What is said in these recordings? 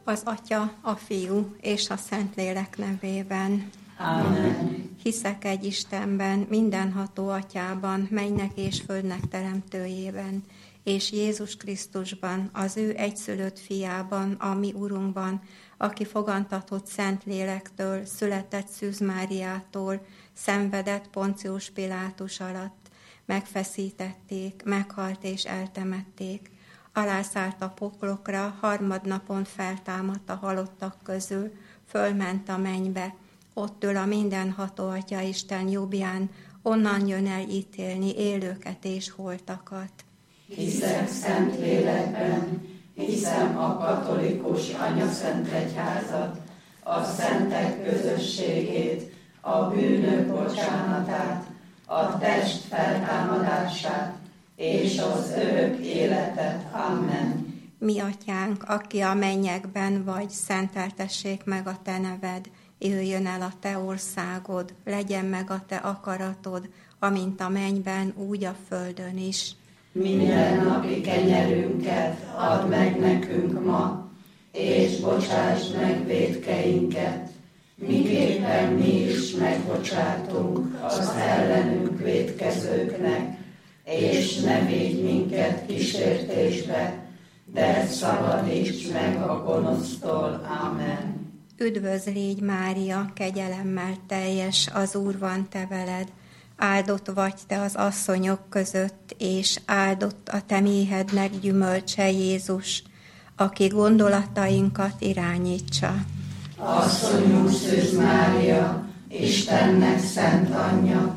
Az Atya, a Fiú és a Szentlélek nevében. Amen. Hiszek egy Istenben, mindenható Atyában, mennynek és földnek teremtőjében, és Jézus Krisztusban, az ő egyszülött fiában, a mi Urunkban, aki fogantatott Szentlélektől, született Szűz Máriától, szenvedett Poncius Pilátus alatt, megfeszítették, meghalt és eltemették, alászállt a poklokra, harmadnapon feltámadt a halottak közül, fölment a mennybe, ott ül a mindenható Atya Isten jobbján, onnan jön el ítélni élőket és holtakat. Hiszek Szentlélekben, hiszem a katolikus anyaszentegyházat, a szentek közösségét, a bűnök bocsánatát, a test feltámadását és az örök életet. Amen. Mi Atyánk, aki a mennyekben vagy, szenteltessék meg a te neved, jöjjön el a te országod, legyen meg a te akaratod, amint a mennyben, úgy a földön is. Mindennapi kenyerünket add meg nekünk ma, és bocsáss meg vétkeinket, miképpen mi is megbocsátunk az ellenünk vétkezőknek, és ne védj minket kísértésbe, de szabadíts meg a gonosztól. Amen. Üdvözl légy, Mária, kegyelemmel teljes, az Úr van te veled, áldott vagy te az asszonyok között, és áldott a te méhednek gyümölcse Jézus, aki gondolatainkat irányítsa. Asszonyunk Szűz Mária, Istennek szent anyja,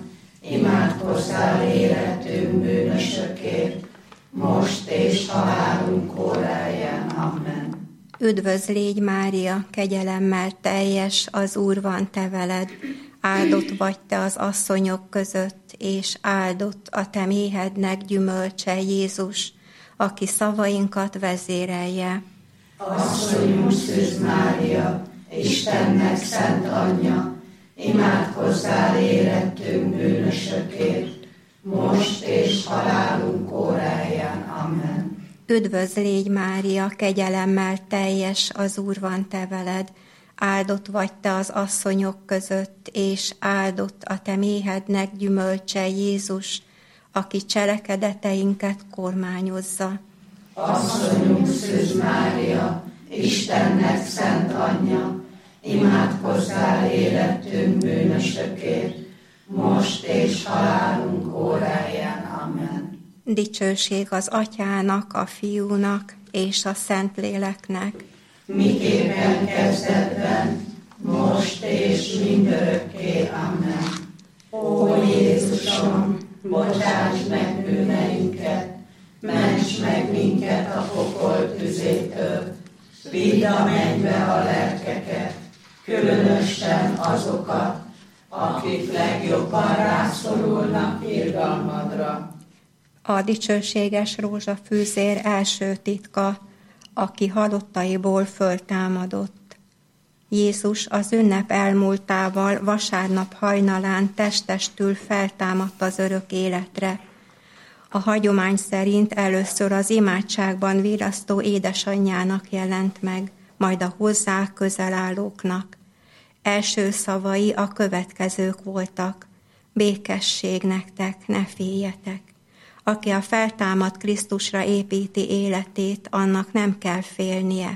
imádkozzál érettünk bűnösökért, most és halálunk óráján. Amen. Üdvözl légy, Mária, kegyelemmel teljes, az Úr van te veled, áldott vagy te az asszonyok között, és áldott a te méhednek gyümölcse Jézus, aki szavainkat vezérelje. Asszonyunk Szűz Mária, Istennek szent anyja, imádkozzál érettünk bűnösökért, most és halálunk óráján. Amen. Üdvözl légy, Mária, kegyelemmel teljes, az Úr van te veled, áldott vagy te az asszonyok között, és áldott a te méhednek gyümölcse Jézus, aki cselekedeteinket kormányozza. Asszonyunk Szűz Mária, Istennek szent anyja, imádkozzál érettünk bűnösökért, most és halálunk óráján. Amen. Dicsőség az Atyának, a Fiúnak és a Szentléleknek, miképpen kezdetben, most és mindörökké. Amen. Ó Jézusom, bocsáss meg bűneinket, ments meg minket a pokol tüzétől, vidd a mennybe a lelkeket, különösen azokat, akik legjobban rászorulnak irgalmadra. A dicsőséges rózsafűzér első titka, aki halottaiból föltámadott. Jézus az ünnep elmúltával vasárnap hajnalán testestül feltámadt az örök életre. A hagyomány szerint először az imádságban virasztó édesanyjának jelent meg, majd a hozzá közel állóknak. Első szavai a következők voltak: békesség nektek, ne féljetek. Aki a feltámadt Krisztusra építi életét, annak nem kell félnie.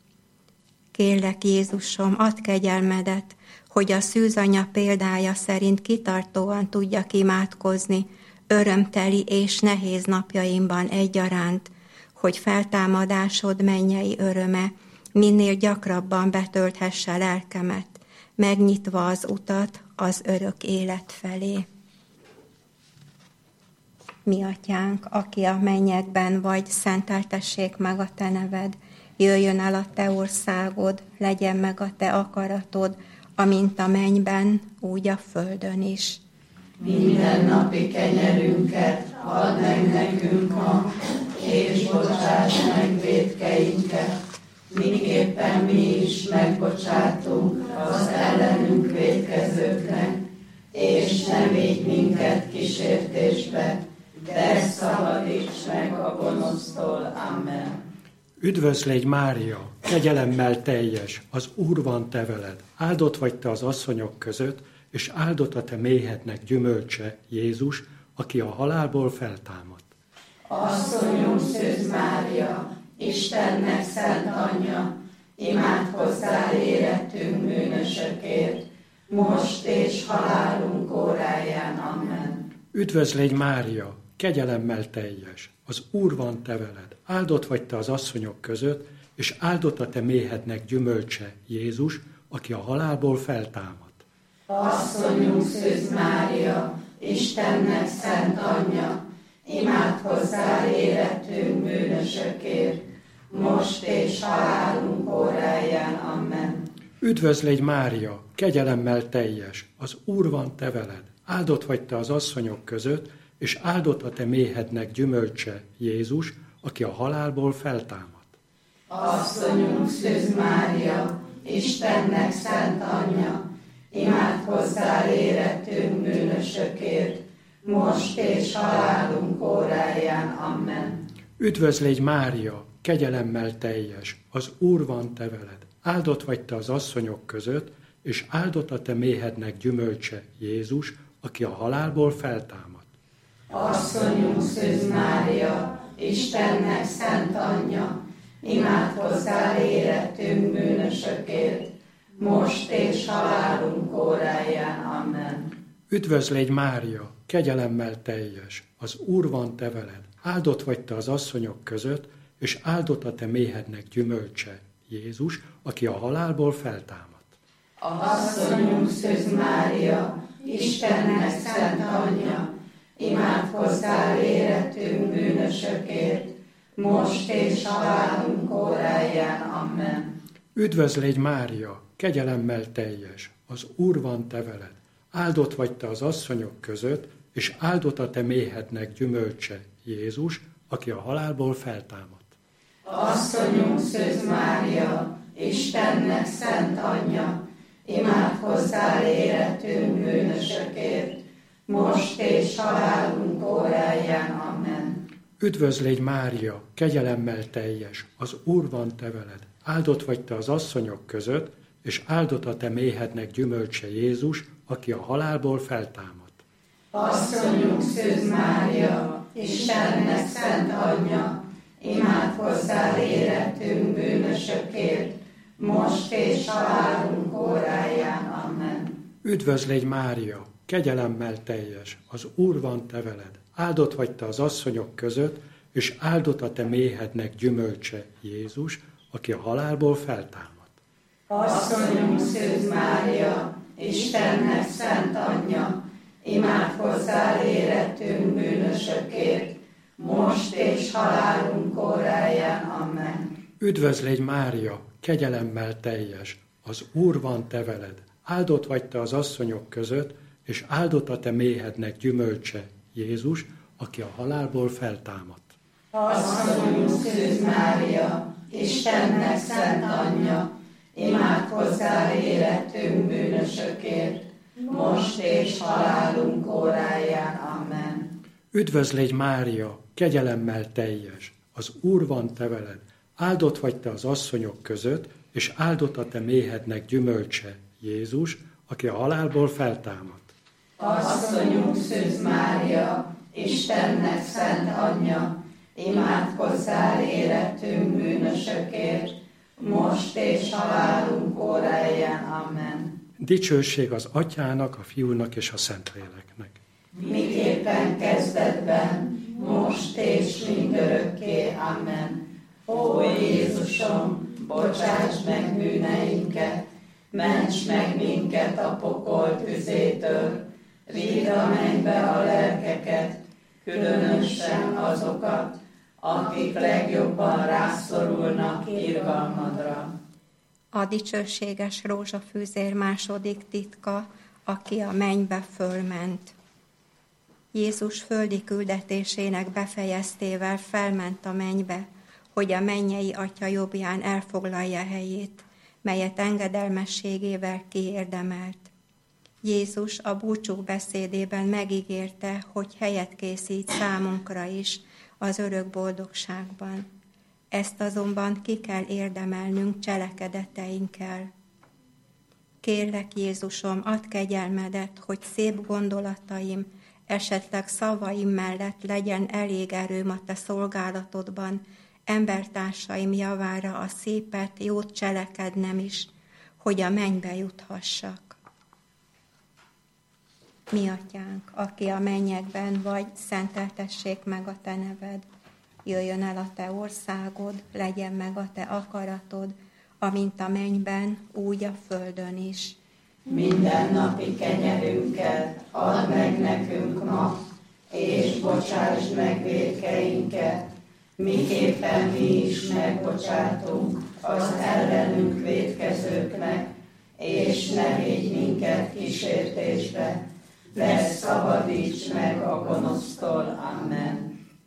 Kérlek, Jézusom, add kegyelmedet, hogy a szűzanya példája szerint kitartóan tudjak imádkozni, örömteli és nehéz napjaimban egyaránt, hogy feltámadásod mennyei öröme minél gyakrabban betölthesse lelkemet, megnyitva az utat az örök élet felé. Mi Atyánk, aki a mennyekben vagy, szenteltessék meg a te neved, jöjjön el a te országod, legyen meg a te akaratod, amint a mennyben, úgy a földön is. Mindennapi kenyerünket add meg nekünk ma, és bocsáss meg vétkeinket, miképpen mi is megbocsátunk az ellenünk vétkezőknek, és ne védj minket kísértésbe, de szabadíts meg a gonosztól. Amen. Üdvözl légy Mária, kegyelemmel teljes, az Úr van te veled. Áldott vagy te az asszonyok között, és áldott a te méhednek gyümölcse, Jézus, aki a halálból feltámadt. Asszonyunk Szűz Mária, Istennek szent anyja, imádkozzál érettünk bűnösökért, most és halálunk óráján. Amen. Üdvözl légy Mária, kegyelemmel teljes, az Úr van te veled. Áldott vagy te az asszonyok között, és áldott a te méhednek gyümölcse, Jézus, aki a halálból feltámadt. Asszonyunk Szűz Mária, Istennek szent anyja, imádkozzál érettünk bűnösökért, most és halálunk óráján. Amen. Üdvözl légy Mária, kegyelemmel teljes, az Úr van te veled. Áldott vagy te az asszonyok között, és áldott a te méhednek gyümölcse, Jézus, aki a halálból feltámadt. Asszonyunk Szűz Mária, Istennek szent anyja, imádkozzál érettünk bűnösökért, most és halálunk óráján. Amen. Üdvözl légy Mária, kegyelemmel teljes, az Úr van te veled. Áldott vagy te az asszonyok között, és áldott a te méhednek gyümölcse, Jézus, aki a halálból feltámadt. Asszonyunk Szűz Mária, Istennek szent anyja, imádkozzál érettünk bűnösökért, most és halálunk óráján. Amen. Üdvözl légy Mária, kegyelemmel teljes, az Úr van te veled. Áldott vagy te az asszonyok között, és áldott a te méhednek gyümölcse, Jézus, aki a halálból feltámadt. Asszonyunk Szűz Mária, Istennek szent anyja, imádkozzál érettünk bűnösökért, most és halálunk óráján. Amen. Üdvözl légy Mária, kegyelemmel teljes, az Úr van te veled. Áldott vagy te az asszonyok között, és áldott a te méhednek gyümölcse, Jézus, aki a halálból feltámadt. Asszonyunk Szűz Mária, Istennek szent anyja, imádkozzál érettünk bűnösökért, most és halálunk óráján. Amen. Üdvözl légy Mária, kegyelemmel teljes, az Úr van te veled. Áldott vagy te az asszonyok között, és áldott a te méhednek gyümölcse, Jézus, aki a halálból feltámadt. Asszonyunk Szűz Mária, Istennek szent anyja, imádkozzál érettünk bűnösökért, most és halálunk óráján. Amen. Üdvözl légy Mária, kegyelemmel teljes, az Úr van te veled. Áldott vagy te az asszonyok között, és áldott a te méhednek gyümölcse, Jézus, aki a halálból feltámadt. Asszonyunk Szűz Mária, Istennek szent anyja, imádkozzál érettünk bűnösökért, most és halálunk óráján. Amen. Üdvözl légy Mária, kegyelemmel teljes, az Úr van te veled. Áldott vagy te az asszonyok között, és áldott a te méhednek gyümölcse, Jézus, aki a halálból feltámadt. Asszonyunk Szűz Mária, Istennek szent anyja, imádkozzál érettünk bűnösökért, most és halálunk óráján. Amen. Üdvözl légy Mária, kegyelemmel teljes, az Úr van te veled. Áldott vagy te az asszonyok között, és áldott a te méhednek gyümölcse, Jézus, aki a halálból feltámadt. Asszonyunk Szűz Mária, Istennek szent anyja, imádkozzál érettünk bűnösökért, most és halálunk óráján. Amen. Dicsőség az Atyának, a Fiúnak és a Szentléleknek. Miképpen kezdetben, most és mindörökké. Amen. Ó Jézusom, bocsáss meg bűneinket, ments meg minket a pokol tüzétől, vidd a mennybe a lelkeket, különösen azokat, akik legjobban rászorulnak irgalmadra. A dicsőséges rózsafűzér második titka, aki a mennybe fölment. Jézus földi küldetésének befejeztével felment a mennybe, hogy a mennyei Atya jobbján elfoglalja helyét, melyet engedelmességével kiérdemelt. Jézus a búcsú beszédében megígérte, hogy helyet készít számunkra is az örök boldogságban. Ezt azonban ki kell érdemelnünk cselekedeteinkkel. Kérlek, Jézusom, add kegyelmedet, hogy szép gondolataim, esetleg szavaim mellett legyen elég erőm a te szolgálatodban, embertársaim javára a szépet, jót cselekednem is, hogy a mennybe juthassak. Mi atyánk, aki a mennyekben vagy, szenteltessék meg a te neved. Jöjjön el a te országod, legyen meg a te akaratod, amint a mennyben, úgy a földön is. Mindennapi kenyerünket add meg nekünk ma, és bocsásd meg vétkeinket, miképpen mi is megbocsátunk az ellenünk vétkezőknek, és ne védj minket kísértésbe, de szabadíts meg a gonosztól. Amen.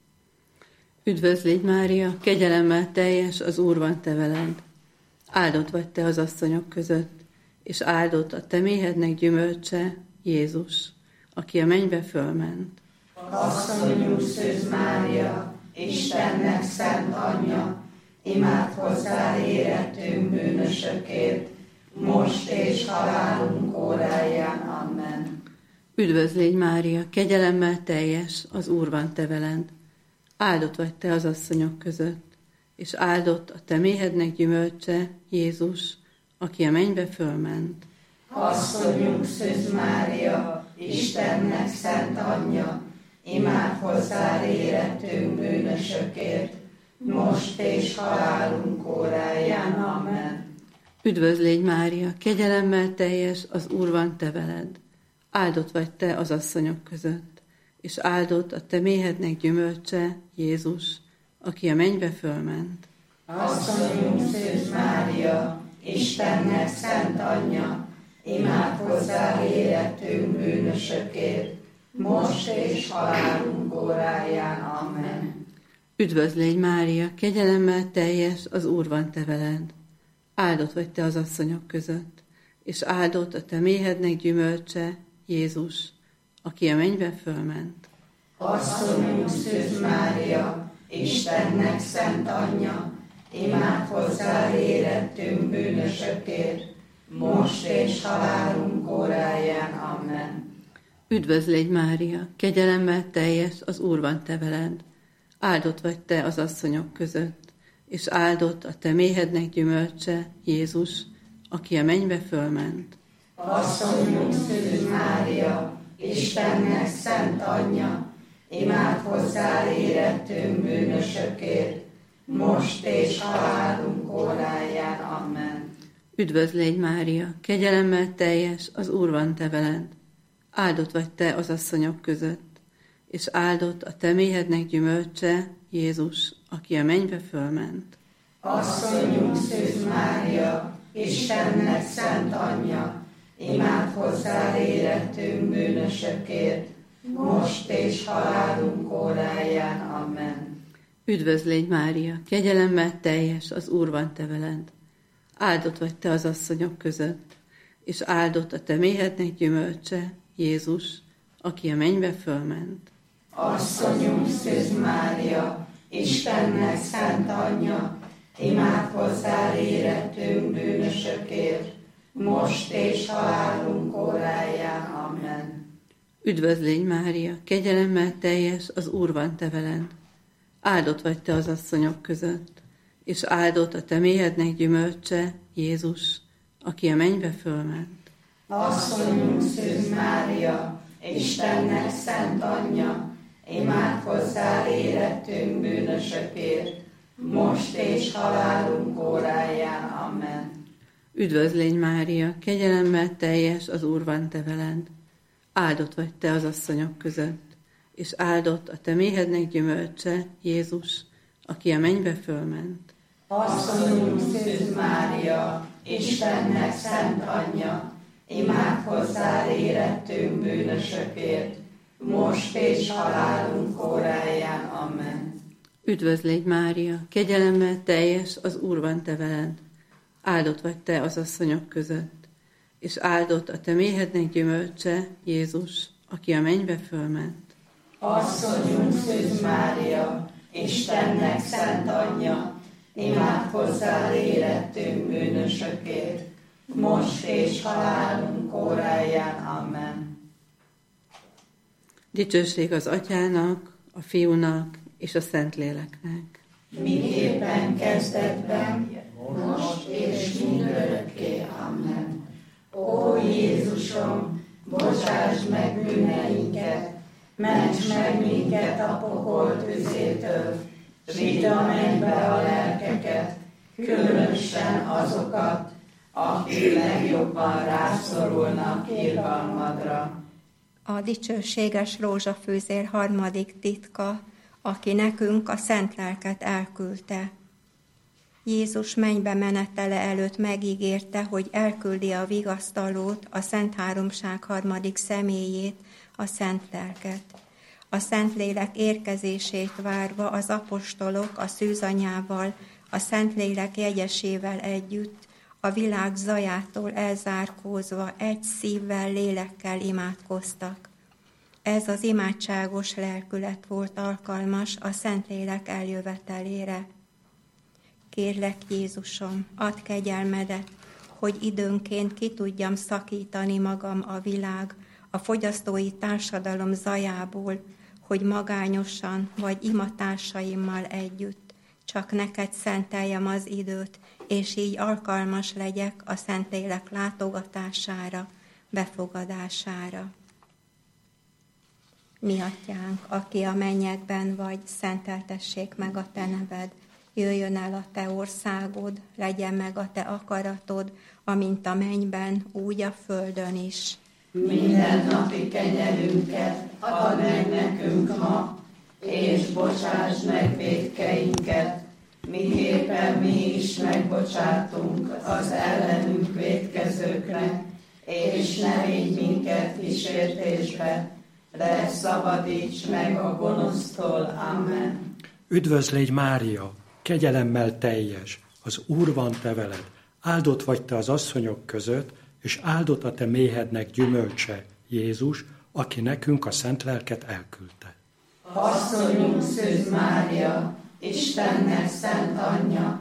Üdvözlégy Mária, kegyelemmel teljes, az Úr van te veled. Áldott vagy te az asszonyok között, és áldott a te méhednek gyümölcse, Jézus, aki a mennybe fölment. Asszonyunk Szűz Mária, Istennek szent anyja, imád hozzá érettünk bűnösökért, most és halálunk óráján. Amen. Üdvözlégy Mária, kegyelemmel teljes, az Úr van te veled. Áldott vagy te az asszonyok között, és áldott a te méhednek gyümölcse, Jézus, aki a mennybe fölment. Asszonyunk Szűz Mária, Istennek szent anyja, imád hozzá érettünk bűnösökért, most és halálunk óráján. Amen. Üdvözlégy Mária, kegyelemmel teljes, az Úr van te veled. Áldott vagy te az asszonyok között, és áldott a te méhednek gyümölcse, Jézus, aki a mennybe fölment. Asszonyunk Szűz Mária, Istennek szent anyja, imád hozzá érettünk bűnösökért, most és halálunk óráján. Amen. Üdvözlégy Mária, kegyelemmel teljes, az Úr van te veled. Áldott vagy te az asszonyok között, és áldott a te méhednek gyümölcse, Jézus, aki a mennybe fölment. Asszonyunk Szűz Mária, Istennek szent anyja, imád hozzá érettünk bűnösökért, most és halálunk óráján. Amen. Üdvözlégy Mária, kegyelemmel teljes, az Úr van te veled. Áldott vagy te az asszonyok között, és áldott a te méhednek gyümölcse, Jézus, aki a mennybe fölment. Asszonyunk Szűz Mária, Istennek szent anyja, imád hozzá érettünk bűnösökért, most és halálunk óráján. Amen. Üdvözlégy Mária, kegyelemmel teljes, az Úr van te veled. Áldott vagy te az asszonyok között, és áldott a te méhednek gyümölcse, Jézus, aki a mennybe fölment. Asszonyunk Szűz Mária, Istennek szent anyja, imád hozzá érettünk bűnösökért, most és halálunk óráján. Amen. Üdvözlégy Mária, kegyelemmel teljes, az Úr van te veled. Áldott vagy te az asszonyok között, és áldott a te méhednek gyümölcse, Jézus, aki a mennybe fölment. Asszonyunk Szűz Mária, Istennek szent anyja, imád hozzá érettünk bűnösökért, most és halálunk óráján. Amen. Üdvözlégy Mária, kegyelemmel teljes, az Úr van te veled. Áldott vagy te az asszonyok között, és áldott a te méhednek gyümölcse, Jézus, aki a mennybe fölment. Asszonyunk Szűz Mária, Istennek szent anyja, imád hozzá érettünk bűnösökért, most és halálunk óráján. Amen. Üdvözlégy Mária, kegyelemmel teljes, az Úr van te veled. Áldott vagy te az asszonyok között, és áldott a te méhednek gyümölcse, Jézus, aki a mennybe fölment. Asszonyunk Szűz Mária, Istennek szent anyja, imád hozzá érettünk bűnösökért, most és halálunk óráján. Amen. Üdvözlégy Mária, kegyelemmel teljes, az Úr van te veled. Áldott vagy te az asszonyok között, és áldott a te méhednek gyümölcse, Jézus, aki a mennybe fölment. Asszonyunk Szűz Mária, Istennek szent anyja, imádkozzál érettünk bűnösökért, most és halálunk óráján. Amen. Dicsőség az Atyának, a Fiúnak és a Szentléleknek. Miképpen kezdetben, most és mindörökké. Amen. Ó Jézusom, bocsáss meg bűneinket, ments meg minket a pokol tüzétől, vidd a mennybe a lelkeket, különösen azokat, akik legjobban rászorulnak irgalmadra. A dicsőséges rózsafűzér harmadik titka, aki nekünk a szent lelket elküldte. Jézus mennybe menetele előtt megígérte, hogy elküldi a vigasztalót, a Szent Háromság harmadik személyét, a Szent Lelket. A Szentlélek érkezését várva az apostolok a szűzanyával, a Szentlélek jegyesével együtt, a világ zajától elzárkózva egy szívvel, lélekkel imádkoztak. Ez az imádságos lelkület volt alkalmas a Szentlélek eljövetelére. Kérlek, Jézusom, add kegyelmedet, hogy időnként ki tudjam szakítani magam a világ, a fogyasztói társadalom zajából, hogy magányosan vagy imatársaimmal együtt csak neked szenteljem az időt, és így alkalmas legyek a Szentlélek látogatására, befogadására. Mi Atyánk, aki a mennyekben vagy, szenteltessék meg a te neved, jöjjön el a te országod, legyen meg a te akaratod, amint a mennyben, úgy a földön is. Minden napi kenyerünket add meg nekünk ma, és bocsáss meg vétkeinket, miképpen mi is megbocsátunk az ellenünk vétkezőknek, és ne vigy minket kísértésbe, de szabadíts meg a gonosztól. Amen. Üdvözlégy Mária, kegyelemmel teljes, az Úr van te veled, áldott vagy te az asszonyok között, és áldott a te méhednek gyümölcse, Jézus, aki nekünk a szent lelket elküldte. Asszonyunk Szűz Mária, Istennek szent anyja,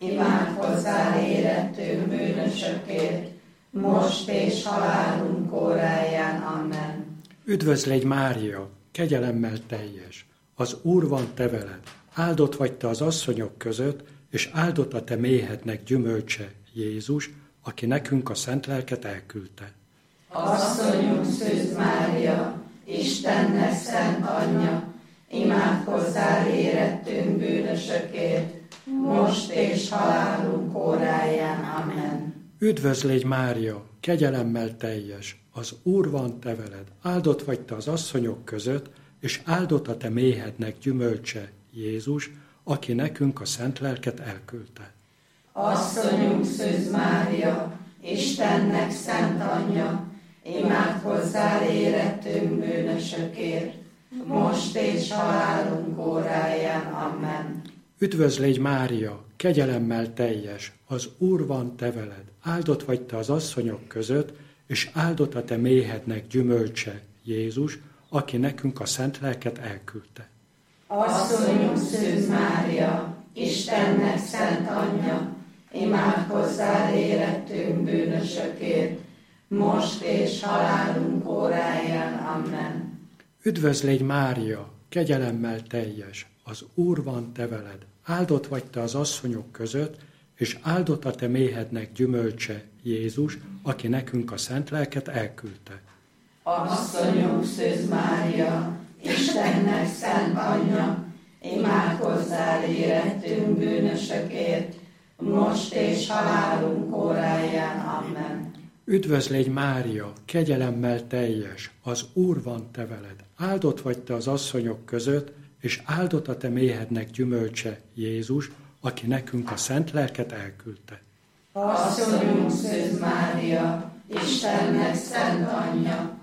imádkozzál érettünk bűnösökért, most és halálunk óráján. Amen. Üdvözlégy Mária, kegyelemmel teljes, az Úr van te veled, áldott vagy te az asszonyok között, és áldott a te méhednek gyümölcse, Jézus, aki nekünk a szent lelket elküldte. Asszonyunk Szűz Mária, Istennek szent anyja, imádkozzál érettünk bűnösökért, most és halálunk óráján. Amen. Üdvözlégy Mária, kegyelemmel teljes, az Úr van te veled, áldott vagy te az asszonyok között, és áldott a te méhednek gyümölcse, Jézus, aki nekünk a szent lelket elküldte. Asszonyunk Szűz Mária, Istennek szent anyja, imádkozzál érettünk bűnösökért, most és halálunk óráján. Amen. Üdvözlégy Mária, kegyelemmel teljes, az Úr van te veled, áldott vagy te az asszonyok között, és áldott a te méhednek gyümölcse, Jézus, aki nekünk a szent lelket elküldte. Asszonyunk Szűz Mária, Istennek szent anyja, imádkozzál érettünk bűnösökért, most és halálunk óráján. Amen. Üdvözlégy Mária, kegyelemmel teljes, az Úr van te veled, áldott vagy te az asszonyok között, és áldott a te méhednek gyümölcse, Jézus, aki nekünk a szent lelket elküldte. Asszonyunk Szűz Mária, Istennek szent anyja, imádkozzál érettünk bűnösökért, most és halálunk óráján. Amen. Üdvözlégy Mária, kegyelemmel teljes, az Úr van te veled, áldott vagy te az asszonyok között, és áldott a te méhednek gyümölcse, Jézus, aki nekünk a szent lelket elküldte. Asszonyunk Szűz Mária, Istennek szent anyja,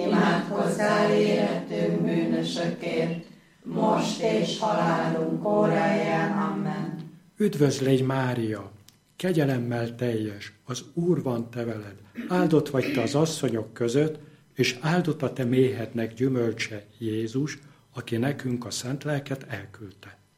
imádkozzál érettünk bűnösökért, most és halálunk óráján. Amen. Üdvözlégy Mária, kegyelemmel teljes, az Úr van te veled, áldott vagy te az asszonyok között, és áldott a te méhednek gyümölcse, Jézus, aki nekünk a szent lelket elküldte.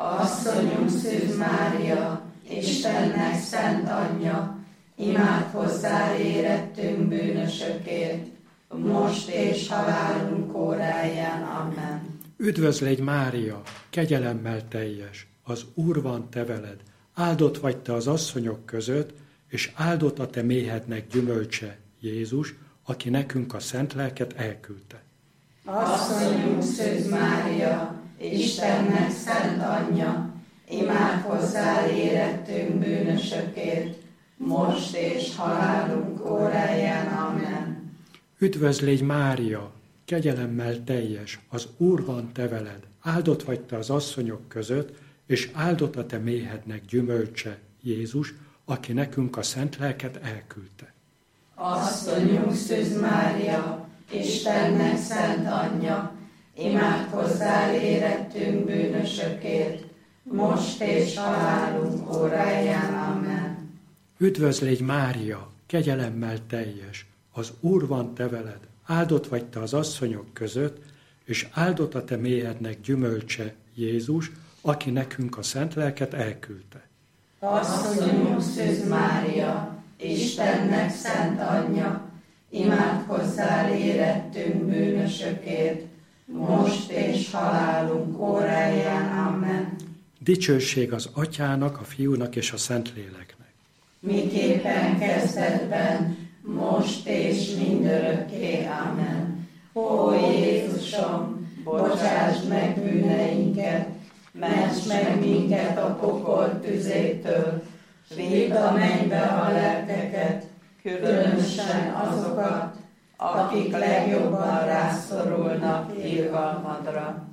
Asszonyunk Szűz Mária, Istennek szent anyja, imádkozzál érettünk bűnösökért, most és halálunk óráján. Amen. Üdvözlégy Mária, kegyelemmel teljes, az Úr van te veled, áldott vagy te az asszonyok között, és áldott a te méhednek gyümölcse, Jézus, aki nekünk a szent lelket elküldte. Asszonyunk Szűz Mária, Istennek szent anyja, imádkozzál érettünk bűnösökért, most és halálunk óráján. Amen. Üdvözlégy Mária, kegyelemmel teljes, az Úr van te veled, áldott vagy te az asszonyok között, és áldott a te méhednek gyümölcse, Jézus, aki nekünk a szent lelket elküldte. Asszonyunk Szűz Mária, Istennek szent anyja, imádkozzál érettünk bűnösökért, most és halálunk óráján. Amen. Üdvözlégy Mária, kegyelemmel teljes, az Úr van te veled, áldott vagy te az asszonyok között, és áldott a te méhednek gyümölcse, Jézus, aki nekünk a szent lelket elküldte. Asszonyunk Szűz Mária, Istennek szent anyja, imádkozzál érettünk bűnösökért, most és halálunk óráján. Amen. Dicsőség az Atyának, a Fiúnak és a Szentléleknek. Miképpen kezdetben, most és mindörökké. Amen. Ó Jézusom, bocsásd meg bűneinket, ments meg minket a pokol tüzétől, vidd a mennybe a lelkeket, különösen azokat, akik legjobban rászorulnak irgalmadra.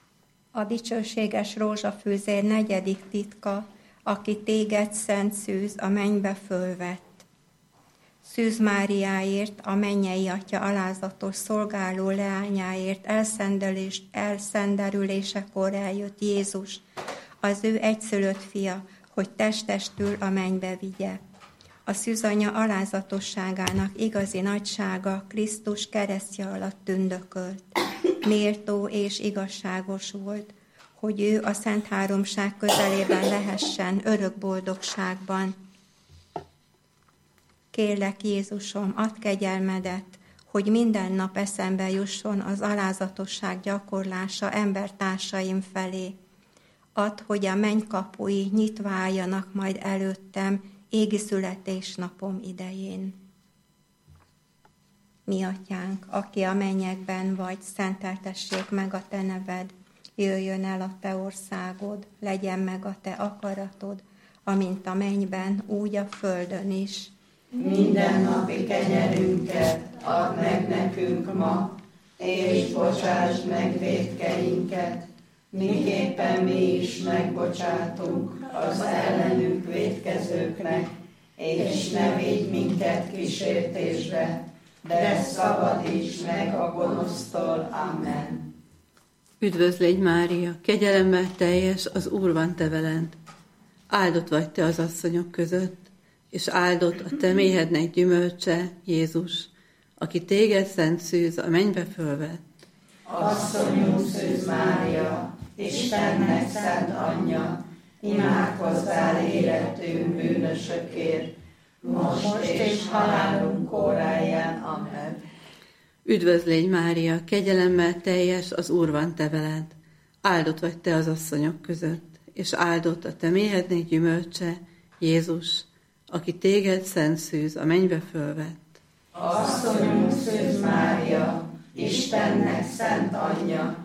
A dicsőséges rózsafűzér 4. titka, aki téged, Szent Szűz, a mennybe fölvett. Szűz Máriáért, a mennyei Atya alázatos szolgáló leányáért elszenderülésekor eljött Jézus, az ő egyszülött fia, hogy testestül a mennybe vigye. A szűzanya alázatosságának igazi nagysága Krisztus keresztje alatt tündökölt. Méltó és igazságos volt, hogy ő a Szent Háromság közelében lehessen örök boldogságban. Kérlek, Jézusom, add kegyelmedet, hogy minden nap eszembe jusson az alázatosság gyakorlása embertársaim felé. Add, hogy a mennykapui nyitva álljanak majd előttem égi születésnapom idején. Mi Atyánk, aki a mennyekben vagy, szenteltessék meg a te neved, jöjjön el a te országod, legyen meg a te akaratod, amint a mennyben, úgy a földön is. Mindennapi kenyerünket add meg nekünk ma, és bocsásd meg vétkeinket, miképpen mi is megbocsátunk az ellenünk vétkezőknek, és ne védj minket kísértésbe, de szabadíts meg a gonosztól. Amen. Üdvözlégy Mária, kegyelemmel teljes, az Úr van te veled. Áldott vagy te az asszonyok között, és áldott a te méhednek gyümölcse, Jézus, aki téged, Szent Szűz, a mennybe fölvett. Asszonyunk Szűz Mária, Istennek szent anyja, imádkozzál érettünk bűnösökért, most és halálunk óráján. Amen. Üdvözlégy Mária, kegyelemmel teljes, az Úr van te veled. Áldott vagy te az asszonyok között, és áldott a te méhednek gyümölcse, Jézus, aki téged, Szent Szűz, a mennybe fölvett. Asszonyunk Szűz Mária, Istennek szent anyja,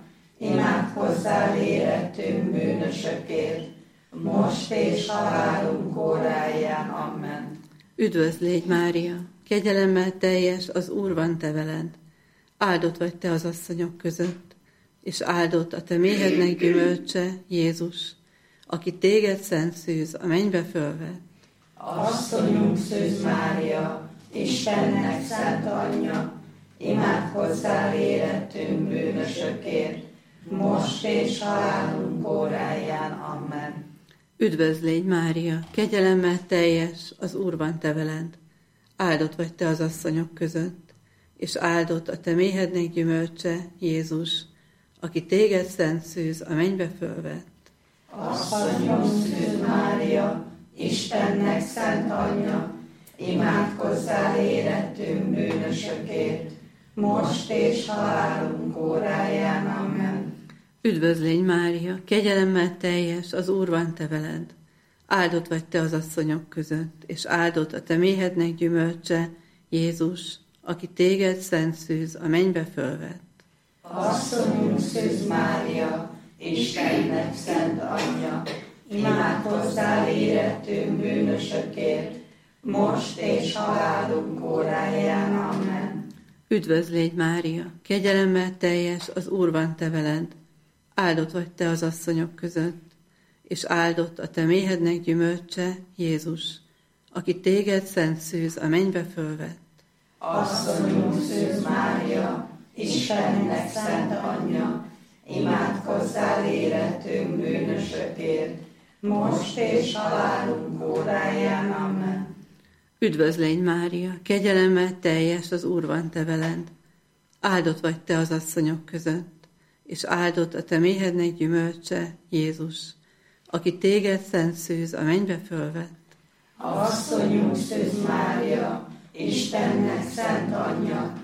imádkozzál érettünk bűnösökért, most és halálunk óráján. Amen. Üdvözlégy Mária, kegyelemmel teljes, az Úr van te veled. Áldott vagy te az asszonyok között, és áldott a te méhednek gyümölcse, Jézus, aki téged, Szent Szűz, a mennybe fölvett. Asszonyunk Szűz Mária, Istennek szent anyja, imádkozzál érettünk bűnösökért, most és halálunk óráján. Amen. Üdvözlégy Mária, kegyelemmel teljes, az Úr van te veled. Áldott vagy te az asszonyok között, és áldott a te méhednek gyümölcse, Jézus, aki téged, Szent Szűz, a mennybe fölvett. Asszonyunk Szűz Mária, Istennek szent anyja, imádkozzál érettünk bűnösökért, most és halálunk óráján. Amen. Üdvözlégy Mária, kegyelemmel teljes, az Úr van te veled. Áldott vagy te az asszonyok között, és áldott a te méhednek gyümölcse, Jézus, aki téged, szent Szűz, a mennybe fölvett. Asszonyunk Szűz Mária, Istennek szent anyja, imádkozzál érettünk bűnösökért, most és halálunk óráján. Amen. Üdvözlégy Mária, kegyelemmel teljes, az Úr van te veled. Áldott vagy te az asszonyok között, és áldott a te méhednek gyümölcse, Jézus, aki téged, szent Szűz, a mennybe fölvett. Asszonyunk Szűz Mária, Istennek szent anyja, imádkozzál érettünk bűnösökért, most és halálunk óráján. Amen. Üdvözlégy Mária, kegyelemmel teljes, az Úr van te veled. Áldott vagy te az asszonyok között, és áldott a te méhednek gyümölcse, Jézus, aki téged, szent Szűz, a mennybe fölvett. Asszonyunk Szűz Mária, Istennek szent anyja,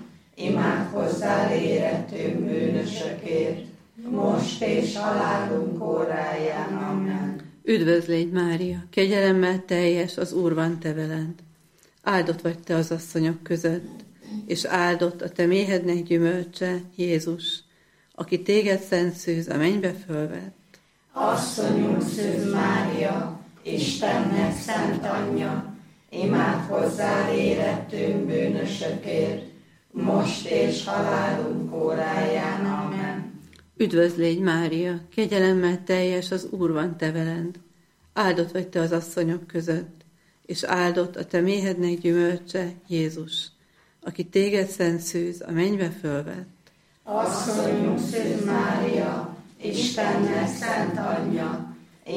imádkozzál érettünk bűnösökért, most és halálunk óráján. Amen. Üdvözlégy Mária, kegyelemmel teljes, az Úr van te veled. Áldott vagy te az asszonyok között, és áldott a te méhednek gyümölcse, Jézus, aki téged, szent Szűz, a mennybe fölvett. Asszonyunk Szűz Mária, Istennek szent anyja, imádkozzál érettünk bűnösökért, most és halálunk óráján. Amen. Üdvözlégy Mária, kegyelemmel teljes, az Úr van te veled. Áldott vagy te az asszonyok között, és áldott a te méhednek gyümölcse, Jézus, aki téged, szent Szűz, a mennybe fölvett. Asszonyunk Szűz Mária, Istennek szent anyja,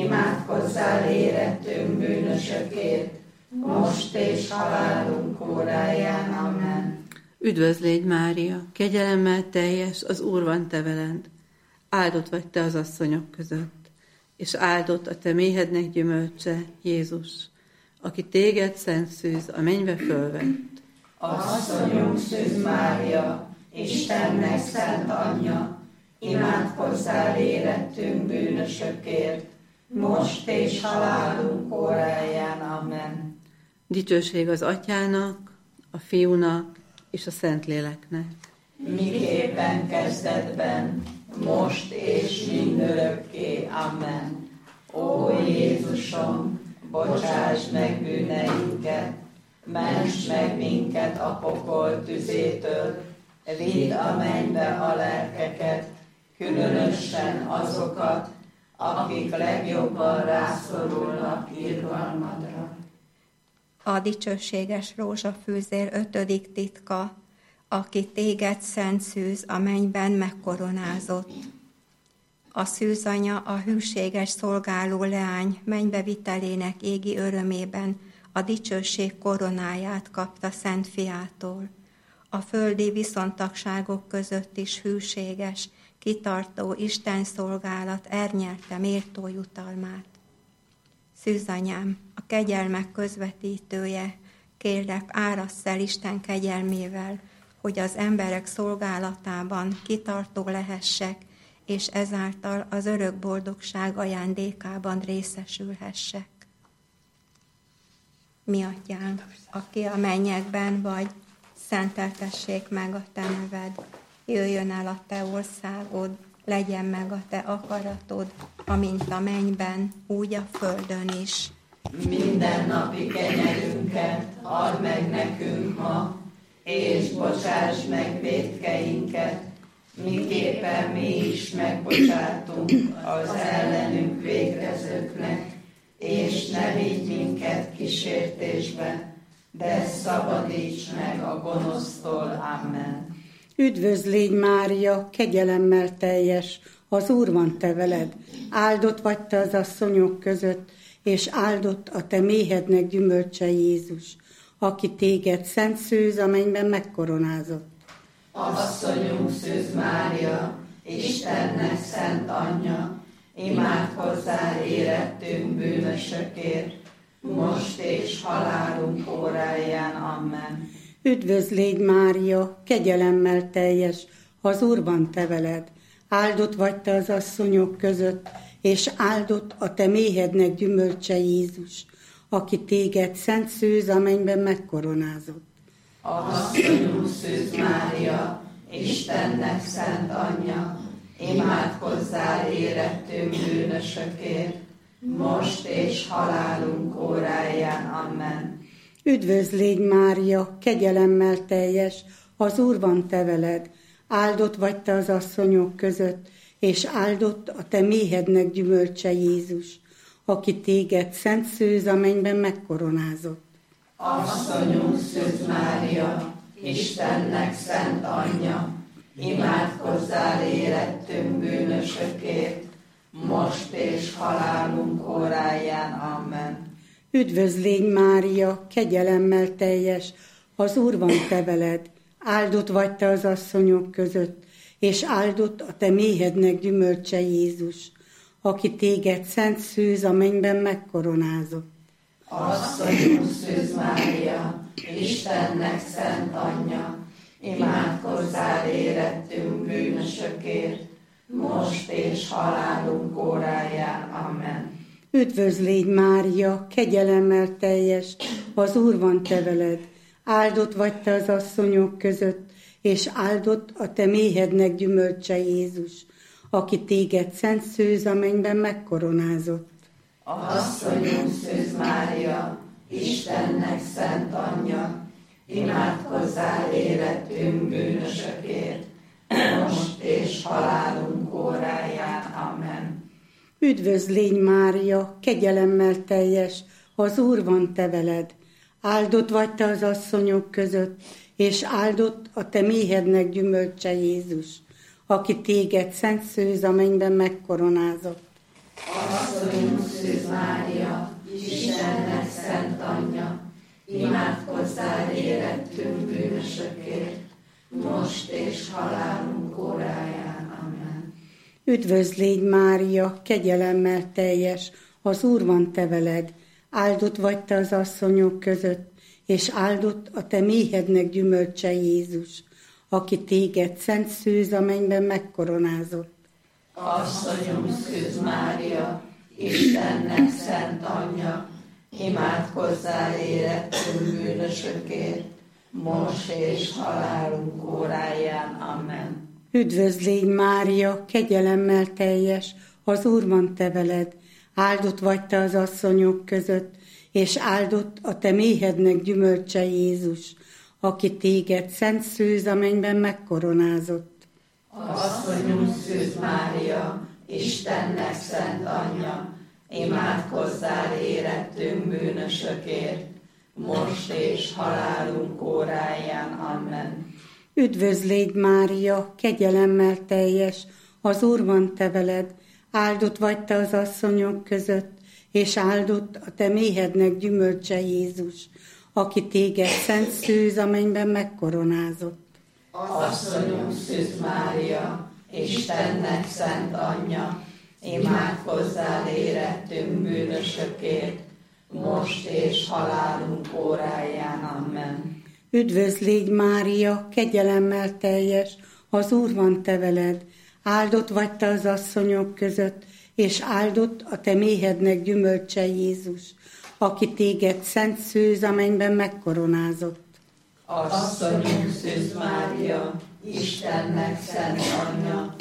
imádkozzál érettünk bűnösökért, most és halálunk óráján. Amen. Üdvözlégy Mária, kegyelemmel teljes, az Úr van te veled. Áldott vagy te az asszonyok között, és áldott a te méhednek gyümölcse, Jézus, aki téged, szent Szűz, a mennybe fölvett. Asszonyunk Szűz Mária, Istennek szent anyja, imádkozzál érettünk bűnösökért, most és halálunk óráján. Amen. Dicsőség az Atyának, a Fiúnak és a Szentléleknek. Miképpen kezdetben, most és mindörökké. Amen. Ó Jézusom, bocsáss meg bűneinket, ments meg minket a pokol tüzétől, vidd a mennybe a lelkeket, különösen azokat, akik legjobban rászorulnak irgalmadra. A dicsőséges rózsafűzér 5. titka, aki téged, szent Szűz, a mennyben megkoronázott. A szűzanya a hűséges szolgáló leány mennybevitelének égi örömében a dicsőség koronáját kapta Szent Fiától. A földi viszontagságok között is hűséges, kitartó Isten szolgálat elnyerte méltó jutalmát. Szűzanyám, a kegyelmek közvetítője, kérlek, árassz el Isten kegyelmével, hogy az emberek szolgálatában kitartó lehessek, és ezáltal az örök boldogság ajándékában részesülhessek. Mi Atyánk, aki a mennyekben vagy, szenteltessék meg a te neved, jöjjön el a te országod, legyen meg a te akaratod, amint a mennyben, úgy a földön is. Mindennapi kenyerünket add meg nekünk ma, és bocsáss meg vétkeinket, miképpen mi is megbocsátunk az ellenünk vétkezőknek, és ne vigy minket kísértésbe, de szabadíts meg a gonosztól. Amen. Üdvözlégy Mária, kegyelemmel teljes, az Úr van te veled, áldott vagy te az asszonyok között, és áldott a te méhednek gyümölcse, Jézus, aki téged, szent Szűz, a mennyben megkoronázott. Asszonyunk Szűz Mária, Istennek szent anyja, imádkozzál érettünk bűnösökért, most és halálunk óráján. Amen. Üdvözl légy Mária, kegyelemmel teljes, az Úr van te veled. Áldott vagy te az asszonyok között, és áldott a te méhednek gyümölcse Jézus, aki téged szent szűz a mennyben megkoronázott. Asszonyunk Szűz Mária, Istennek szent anyja, imádkozzál érettünk bűnösökért, most és halálunk óráján. Amen. Üdvözl légy Mária, kegyelemmel teljes, az Úr van te veled. Áldott vagy te az asszonyok között, és áldott a te méhednek gyümölcse Jézus, aki téged szent szűz a mennyben megkoronázott. Asszonyunk Szűz Mária, Istennek szent anyja, imádkozzál érettünk bűnösökért, most és halálunk óráján. Amen. Üdvözl légy Mária, kegyelemmel teljes, az Úr van te veled. Áldott vagy te az asszonyok között, és áldott a te méhednek gyümölcse Jézus, aki téged szent szűz a mennyben megkoronázott. Asszonyunk Szűz Mária, Istennek szent anyja, imádkozzál érettünk bűnösökért, most és halálunk óráján. Amen. Üdvözl légy Mária, kegyelemmel teljes, az Úr van te veled. Áldott vagy te az asszonyok között, és áldott a te méhednek gyümölcse Jézus, aki téged szent szűz a mennyben megkoronázott. Asszonyunk Szűz Mária, Istennek szent anyja, imádkozzál érettünk bűnösökért, most és halálunk óráján. Amen. Üdvözl légy Mária, kegyelemmel teljes, az Úr van te veled. Áldott vagy te az asszonyok között, és áldott a te méhednek gyümölcse Jézus, aki téged szent szűz a mennyben megkoronázott. Asszonyunk Szűz Mária, Istennek szent anyja, imádkozzál érettünk bűnösökért, most és halálunk óráján. Amen. Üdvözl légy Mária, kegyelemmel teljes, az Úr van te veled. Áldott vagy te az asszonyok között, és áldott a te méhednek gyümölcse Jézus, aki téged szent szűz a mennyben megkoronázott. Asszonyunk Szűz Mária, Istennek szent anyja, imádkozzál érettünk bűnösökért, most és halálunk óráján. Amen. Üdvözl légy Mária, kegyelemmel teljes, az Úr van te veled. Áldott vagy te az asszonyok között, és áldott a te méhednek gyümölcse Jézus, aki téged szent szűz a mennyben megkoronázott. Asszonyunk Szűz Mária, Istennek szent anyja, imádkozzál érettünk bűnösökért, most és halálunk óráján. Amen. Üdvözl légy Mária, kegyelemmel teljes, az Úr van te veled. Áldott vagy te az asszonyok között, és áldott a te méhednek gyümölcse Jézus, aki téged szent szűz a mennyben megkoronázott. Asszonyunk Szűz Mária, Istennek szent anyja, imádkozzál érettünk bűnösökért, most és halálunk óráján. Amen. Üdvözl légy Mária, kegyelemmel teljes, az Úr van te veled. Áldott vagy te az asszonyok között, és áldott a te méhednek gyümölcse Jézus, aki téged szent szűz a mennyben megkoronázott. Asszonyunk Szűz Mária, Istennek szent anyja,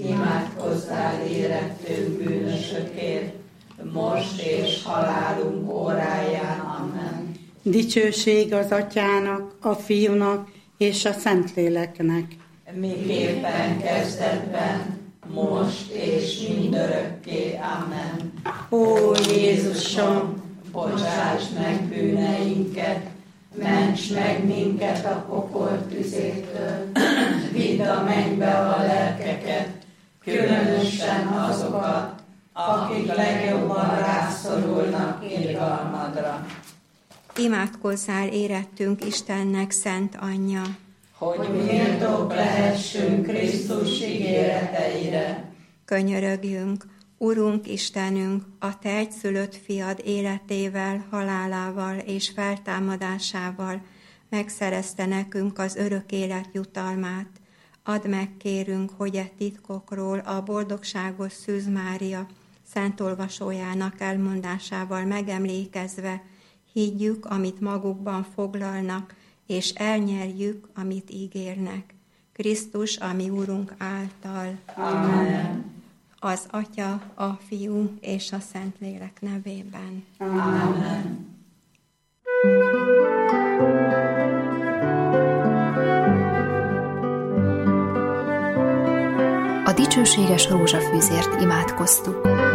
imádkozzál érettünk bűnösökért, most és halálunk óráján. Amen. Dicsőség az Atyának, a Fiúnak és a Szentléleknek. Miképpen kezdetben, most és mindörökké. Amen. Ó Jézusom, bocsáss meg bűneinket, ments meg minket a pokol tüzétől, vidd a mennybe a lelkeket, különösen azokat, akik legjobban rászorulnak irgalmadra. Imádkozzál érettünk Istennek szent anyja, hogy méltók lehessünk Krisztus ígéreteire. Könyörögjünk, Urunk Istenünk, a Te egyszülött fiad életével, halálával és feltámadásával megszerezte nekünk az örök élet jutalmát. Add meg, kérünk, hogy e titkokról a boldogságos Szűz Mária szent olvasójának elmondásával megemlékezve higgyük, amit magukban foglalnak, és elnyerjük, amit ígérnek. Krisztus, a mi Urunk által. Amen. Az Atya, a Fiú és a Szentlélek nevében. Amen. A dicsőséges rózsafűzért imádkoztuk.